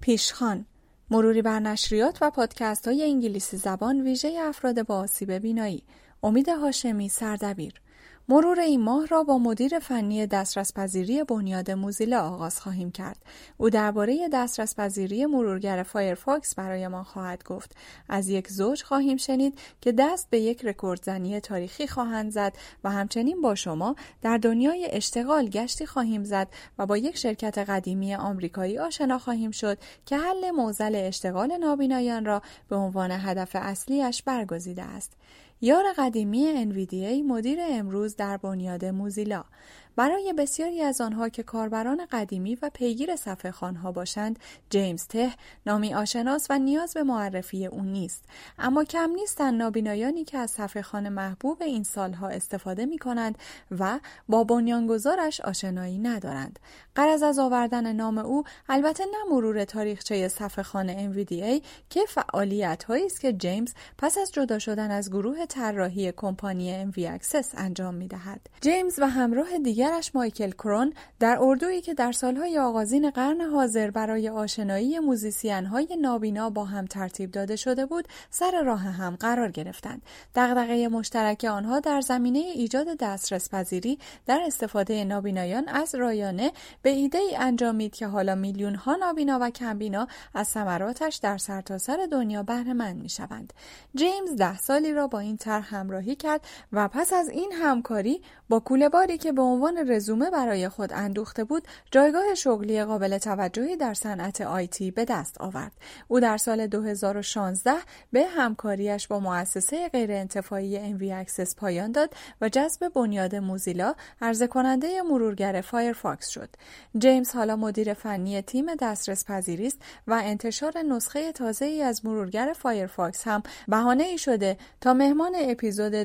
پیشخوان، مروری بر نشریات و پادکست‌های انگلیسی زبان ویژه افراد با آسیب بینایی. امید هاشمی، سردبیر. مرور این ماه را با مدیر فنی دسترس‌پذیری بنیاد موزیلا آغاز خواهیم کرد. او درباره دسترس‌پذیری مرورگر فایرفاکس برای ما خواهد گفت. از یک زوج خواهیم شنید که دست به یک رکوردزنی تاریخی خواهند زد و همچنین با شما در دنیای اشتغال گشتی خواهیم زد و با یک شرکت قدیمی آمریکایی آشنا خواهیم شد که حل معضل اشتغال نابینایان را به عنوان هدف اصلیش برگزیده است. یار قدیمی NVDA مدیر امروز در بنیاد موزیلا. برای بسیاری از آنها که کاربران قدیمی و پیگیر صفحه خوان‌ها باشند، جیمز ته نامی آشناس و نیاز به معرفی او نیست. اما کم نیستند نابینایانی که از صفحه خوان محبوب این سالها استفاده می‌کنند و با بنیانگذارش آشنایی ندارند. غرض از آوردن نام او البته نه مرور تاریخچه صفحه خوان NVDA که فعالیت‌هایی است که جیمز پس از جدا شدن از گروه طراحی کمپانی MV Access انجام می‌دهد. جیمز و همراه دیگرش مایکل کرون در اردویی که در سالهای آغازین قرن حاضر برای آشنایی موزیسین‌های نابینا با هم ترتیب داده شده بود، سر راه هم قرار گرفتند. دغدغه مشترک آنها در زمینه ایجاد دسترس‌پذیری در استفاده نابینایان از رایانه به ایده‌ای انجامید که حالا میلیون‌ها نابینا و کمبینا از ثمراتش در سرتاسر دنیا بهره مند می‌شوند. جیمز 10 سالی را با این طرح همراهی کرد و پس از این همکاری با کوله‌باری که به عنوان رزومه برای خود اندوخته بود، جایگاه شغلی قابل توجهی در صنعت آیتی به دست آورد. او در سال 2016 به همکاریش با مؤسسه غیرانتفاعی MV Access پایان داد و جذب بنیاد موزیلا عرضه کننده مرورگر فایرفاکس شد. جیمز حالا مدیر فنی تیم دسترس‌پذیری است و انتشار نسخه تازه‌ای از مرورگر فایرفاکس هم بهانه‌ای شده تا مهمان اپیزود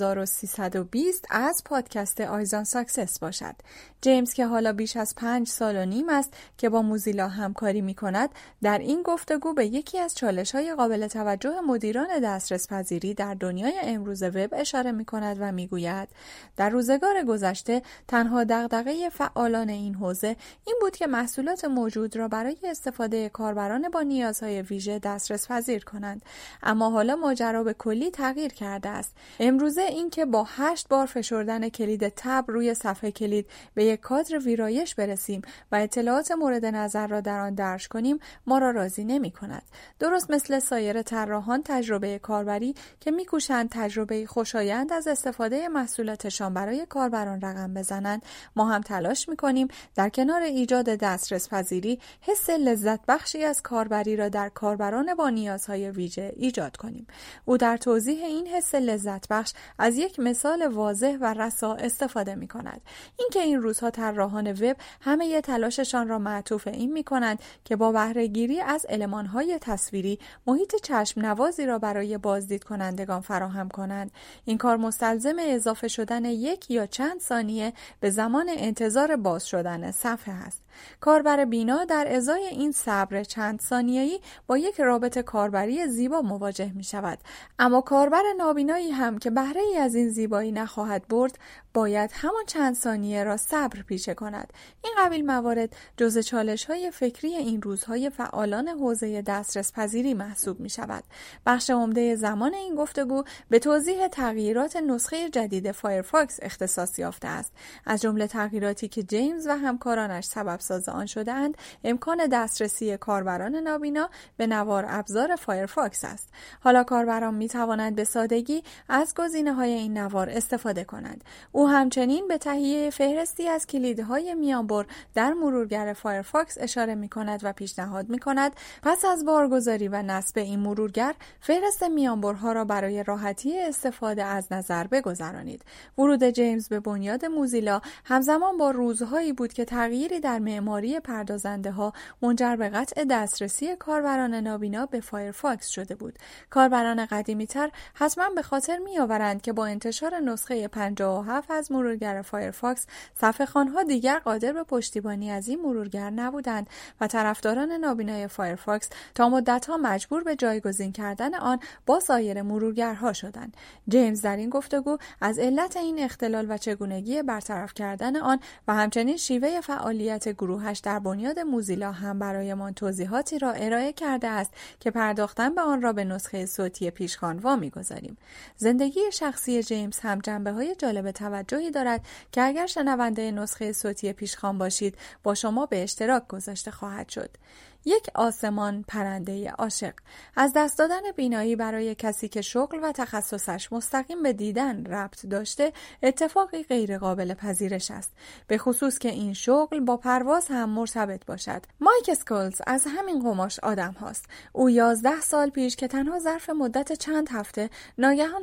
2320 از پادکست آیزان ساکسس باشد. جیمز که حالا بیش از 5 سال و نیم است که با موزیلا همکاری می کند، در این گفتگو به یکی از چالش‌های قابل توجه مدیران دسترس‌پذیری در دنیای امروز وب اشاره می کند و می گوید در روزگار گذشته تنها دغدغه فعالان این حوزه این بود که محصولات موجود را برای استفاده کاربران با نیازهای ویژه دسترس‌پذیر کنند. اما حالا ماجرا به کلی تغییر کرده است. امروزه این که با 8 بار فشردن کلید تب روی صفحه کلید به یک کادر ویرایش برسیم و اطلاعات مورد نظر را در آن درج کنیم ما را راضی نمی کند. درست مثل سایر طراحان تجربه کاربری که می‌کوشند تجربه خوشایند از استفاده محصولاتشان برای کاربران رقم بزنند، ما هم تلاش می‌کنیم در کنار ایجاد دسترس پذیری حس لذت بخشی از کاربری را در کاربران با نیازهای ویژه ایجاد کنیم. او در توضیح این حس لذت بخش از یک مثال واضح و رسا استفاده می کند. اینکه این روزها طراحان وب همه تلاششان را معطوف این می کنند که با بهره گیری از المانهای تصویری محیط چشم نوازی را برای بازدید کنندگان فراهم کنند. این کار مستلزم اضافه شدن 1 یا چند ثانیه به زمان انتظار باز شدن صفحه است. کاربر بینا در ازای این صبر چند ثانیه‌ای با یک رابط کاربری زیبا مواجه می شود. اما کاربر نابینایی هم که بهره ای از این زیبایی نخواهد برد، باید همان چند ثانیه را صبر پیشه کند. این قبیل موارد جزء چالش‌های فکری این روزهای فعالان حوزه دسترس پذیری محسوب می شود. بخش عمده زمان این گفتگو به توضیح تغییرات نسخه جدید فایرفاکس اختصاص یافته است. از جمله تغییراتی که جیمز و همکارانش سبب ساز آن شده‌اند، امکان دسترسی کاربران نابینا به نوار ابزار فایرفاکس است. حالا کاربران می توانند به سادگی از گزینه‌های این نوار استفاده کنند. او همچنین به تهیه فهرستی از کلیدهای میانبر در مرورگر فایرفاکس اشاره می کند و پیشنهاد می کند پس از بارگذاری و نصب این مرورگر فهرست میانبرها را برای راحتی استفاده از نظر بگذرانید. ورود جیمز به بنیاد موزیلا همزمان با روزهایی بود که تغییری در معماری پردازنده ها منجر به قطع دسترسی کاربران نابینا به فایرفاکس شده بود. کاربران قدیمی تر حتما به خاطر می آورند که با انتشار نسخه 57 از مرورگر فایرفاکس صفحه خوان‌ها دیگر قادر به پشتیبانی از این مرورگر نبودند و طرفداران نابینای فایرفاکس تا مدت‌ها مجبور به جایگزین کردن آن با سایر مرورگرها شدند. جیمز در این گفتگو از علت این اختلال و چگونگی برطرف کردن آن و همچنین شیوه فعالیت گروهش در بنیاد موزیلا هم برایمان توضیحاتی را ارائه کرده است که پرداختن به آن را به نسخه صوتی پیشخوان وامی‌گذاریم. زندگی شخصی جیمز هم جنبه‌های جالب توجهی دارد که اگر شنونده نسخه صوتی پیشخوان باشید با شما به اشتراک گذاشته خواهد شد. یک آسمان پرنده عاشق. از دست دادن بینایی برای کسی که شغل و تخصصش مستقیم به دیدن ربط داشته اتفاقی غیر قابل پذیرش است، به خصوص که این شغل با پرواز هم مرتبط باشد. مایک اسکولز از همین قماش آدم هاست. او 11 سال پیش که تنها ظرف مدت چند هفته ناگهان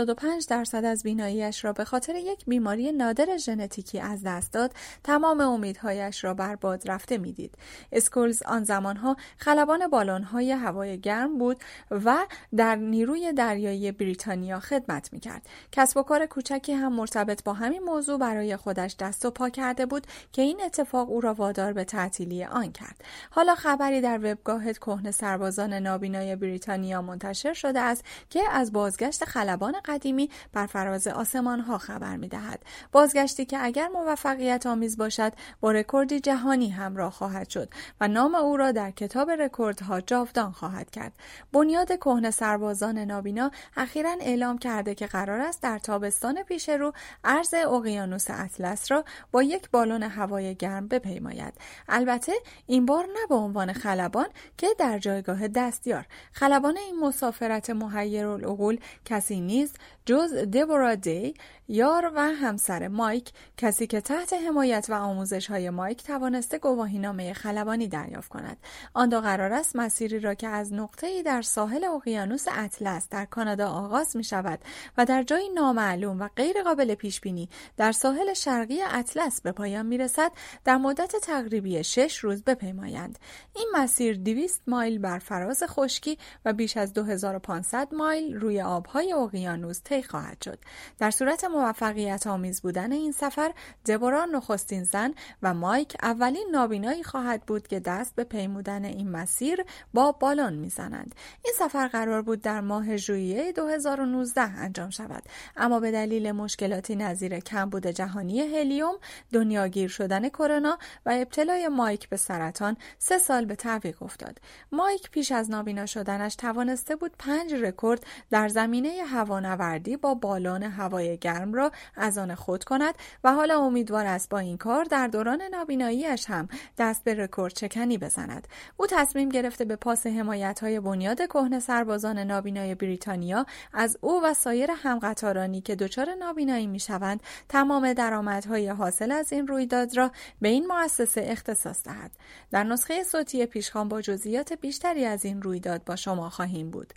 85% از بیناییش را به خاطر یک بیماری نادر ژنتیکی از دست داد، تمام امیدهایش را بر باد رفته میدید. اسکولز آن زمان خلبان بالون‌های هوای گرم بود و در نیروی دریایی بریتانیا خدمت می‌کرد. کسب و کار کوچکی هم مرتبط با همین موضوع برای خودش دست و پا کرده بود که این اتفاق او را وادار به تعطیلی آن کرد. حالا خبری در وبگاه کهنه سربازان نابینای بریتانیا منتشر شده است که از بازگشت خلبان قدیمی بر فراز آسمان‌ها خبر می‌دهد. بازگشتی که اگر موفقیت آمیز باشد با رکوردی جهانی همراه خواهد شد و نام او را در کتاب رکوردها جاودان خواهد کرد. بنیاد کهنه سربازان نابینا اخیراً اعلام کرده که قرار است در تابستان پیش رو عرض اقیانوس اطلس را با یک بالون هوای گرم بپیماید. البته این بار نه به عنوان خلبان که در جایگاه دستیار. خلبان این مسافرت محیرالعقول کسی نیست جز دبورا دی، یار و همسر مایک، کسی که تحت حمایت و آموزش‌های مایک توانسته گواهینامه خلبانی دریافت کند. آن دو قرار است مسیری را که از نقطه‌ای در ساحل اقیانوس اطلس در کانادا آغاز می‌شود و در جایی نامعلوم و غیر قابل پیش‌بینی در ساحل شرقی اطلس به پایان می‌رسد، در مدت تقریبی 6 روز بپیمایند. این مسیر 200 مایل بر فراز خشکی و بیش از 2500 مایل روی آب‌های اقیانوس طی خواهد شد. در صورت موفقیت آمیز بودن این سفر، دبورا نخستین زن و مایک اولین نابینایی خواهد بود که دست به پیمودن این مسیر با بالون میزنند. این سفر قرار بود در ماه ژوئیه 2019 انجام شود، اما به دلیل مشکلاتی نظیر کمبود جهانی هلیوم، دنیاگیر شدن کرونا و ابتلای مایک به سرطان 3 سال به تعویق افتاد. مایک پیش از نابینا شدنش توانسته بود 5 رکورد در زمینه هوانوردی با بالون هوای گرم را از آن خود کند و حالا امیدوار است با این کار در دوران نابیناییش هم دست به رکورد شکنی بزند. او تصمیم گرفته به پاس حمایت‌های بنیاد کهنه سربازان نابینای بریتانیا از او و سایر همقطارانی که دچار نابینایی می‌شوند تمام درآمدهای حاصل از این رویداد را به این مؤسسه اختصاص دهد. در نسخه صوتی پیشخوان با جزئیات بیشتری از این رویداد با شما خواهیم بود.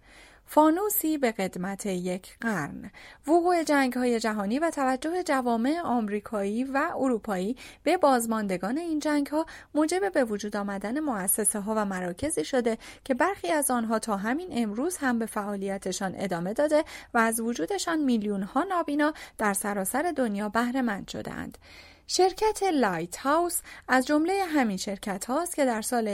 فانوسی به قدمت 1 قرن. وقوع جنگ‌های جهانی و توجه جوامع آمریکایی و اروپایی به بازماندگان این جنگ‌ها موجب به وجود آمدن مؤسسه‌ها و مراکزی شده که برخی از آنها تا همین امروز هم به فعالیتشان ادامه داده و از وجودشان میلیون‌ها نابینا در سراسر دنیا بهره مند شده‌اند. شرکت لایت هاوس از جمله همین شرکت هاست که در سال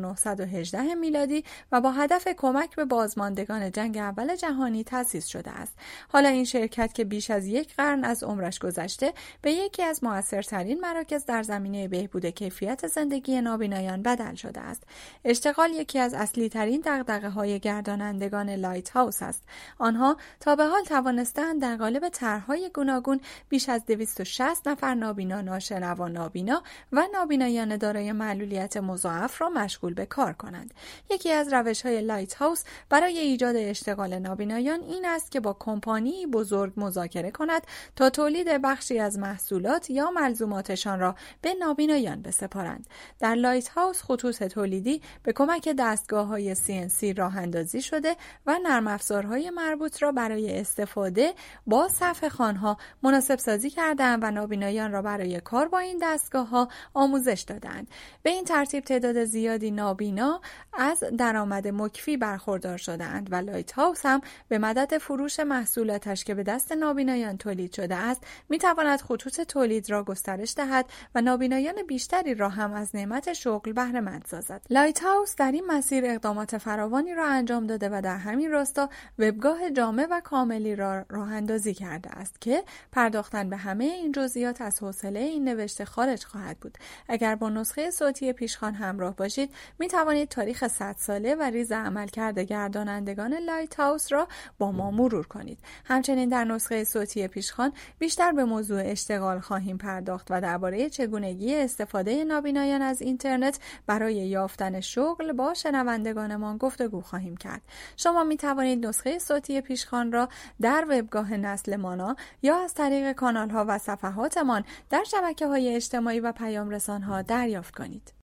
1918 میلادی و با هدف کمک به بازماندگان جنگ اول جهانی تأسیس شده است. حالا این شرکت که بیش از 1 قرن از عمرش گذشته به یکی از مؤثرترین مراکز در زمینه بهبود کیفیت زندگی نابینایان بدل شده است. اشتغال یکی از اصلی ترین دغدغه‌های گردانندگان لایت هاوس است. آنها تا به حال توانستند در قالب طرح‌های گوناگون بیش از 260 نفر نابینا، ناشنوا نابینا و نابینایان دارای معلولیت مضاعف را مشغول به کار کنند. یکی از روش‌های لایت هاوس برای ایجاد اشتغال نابینایان این است که با کمپانی بزرگ مذاکره کند تا تولید بخشی از محصولات یا ملزوماتشان را به نابینایان بسپارند. در لایت هاوس خطوط تولیدی به کمک دستگاه‌های CNC راه اندازی شده و نرم افزارهای مربوط را برای استفاده با صفحه خوان‌ها مناسب سازی کردند و نابینایان را برای کار با این دستگاه‌ها آموزش دادند. به این ترتیب تعداد زیادی نابینا از درآمد مکفی برخوردار شدند و لایت هاوس هم به مدد فروش محصولاتش که به دست نابینایان تولید شده است می‌تواند خطوط تولید را گسترش دهد و نابینایان بیشتری را هم از نعمت شغل بهره مند سازد. لایت هاوس در این مسیر اقدامات فراوانی را انجام داده و در همین راستا وبگاه جامع و کاملی را راه اندازی کرده است که پرداختن به همه این جزئیات از حوصله مطالعه این نوشته خارج خواهد بود. اگر با نسخه صوتی پیشخوان همراه باشید می توانید تاریخ 100 ساله و ریز عملکرد گردانندگان لایت هاوس را با ما مرور کنید. همچنین در نسخه صوتی پیشخوان بیشتر به موضوع اشتغال خواهیم پرداخت و درباره چگونگی استفاده نابینایان از اینترنت برای یافتن شغل با شنوندگانمان گفتگو خواهیم کرد. شما می توانید نسخه صوتی پیشخوان را در وبگاه نسل مانا یا از طریق کانال ها و صفحاتمان در شبکه‌های اجتماعی و پیام رسان‌ها دریافت کنید.